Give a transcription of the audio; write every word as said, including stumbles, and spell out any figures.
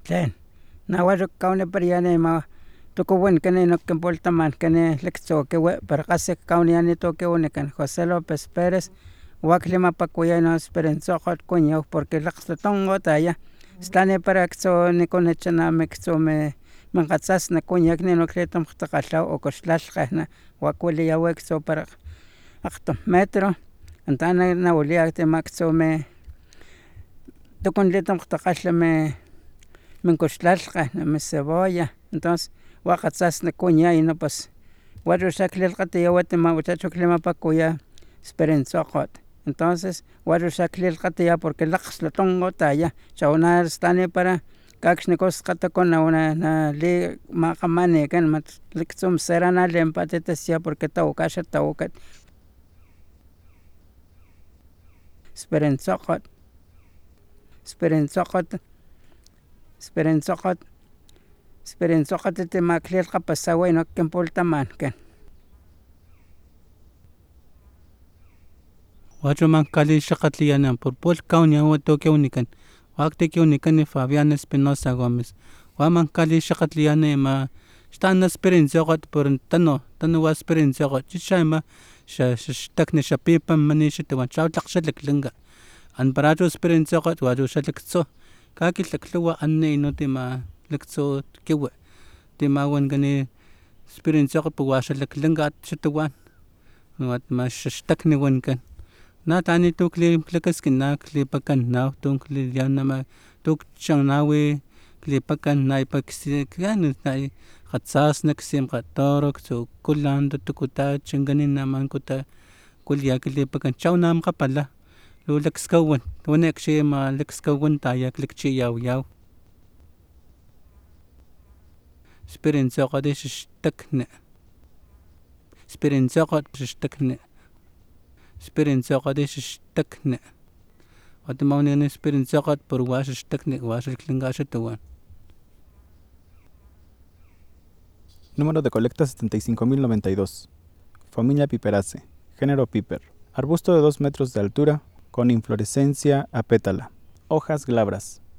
tlen nahuatl kauni pariani ma tukuwen kani no kenpoltaman kani lectzokewe para casi kauniani tokeunikan José López Pérez wakli mapakuya no esperentzokot kuño porque laxtotongo taya stani para kso ni konechaname kso me mangatsas na kuñak ni no kletom khtakalaw o koxtlalqana wakwili yawekso para akto metro antana na uliakte makso me tokonletom khtakalame min koxtlalqana me cebolla entonces wakatsas na kuña y no pues waru shaklilqati yawati muchacho klimapakuya esperentzokot entonces waru shaklilqati ya porque laxtlatongo taya chauna stani para kakxnikosqatakuna una na li maqamani kan mat liktzum serana lempatitesia porque tawkasha tawkat esperentzokot esperentzokot esperentzokot esperentzokot timaklilqa pasawa ino kenpoltaman kan wacho mankali shaqatliana por pol kaunia watokeunikan waktekeunikan Fabián Espinosa Gómez wamankali shaqatliana ma stana esperentzokot por tano tano wa esperentzokot chishama sha shtakne shapipa manishi te wanchaw tlaqshaleklinga an paracho esperentzokot wacho shalekso kaki tlakluwa anne inotima lekso kewe tima wangani esperentzokot puwashaleklinga chituwan wat ma shtakne wankan na tani tukli klakaskina klipakan na tunkli yanama tuk changnawi klipakan na ipaksi kan na khatsas naksim qatorok so kulando tukuta changanina mankuta kulya klipakan chawnam qapala lo lekskawan wanekshi ma lekskawan taya klikchi yaw yaw esperentzokot shtakne esperentzokot shtakne esperentzokot shtakne watmawni esperentzokot por wash shtakne wash klingasha tuwan. Número de colecta setenta y cinco mil noventa y dos. Familia Piperaceae. Género Piper. Arbusto de dos metros de altura con inflorescencia a pétala. Hojas glabras.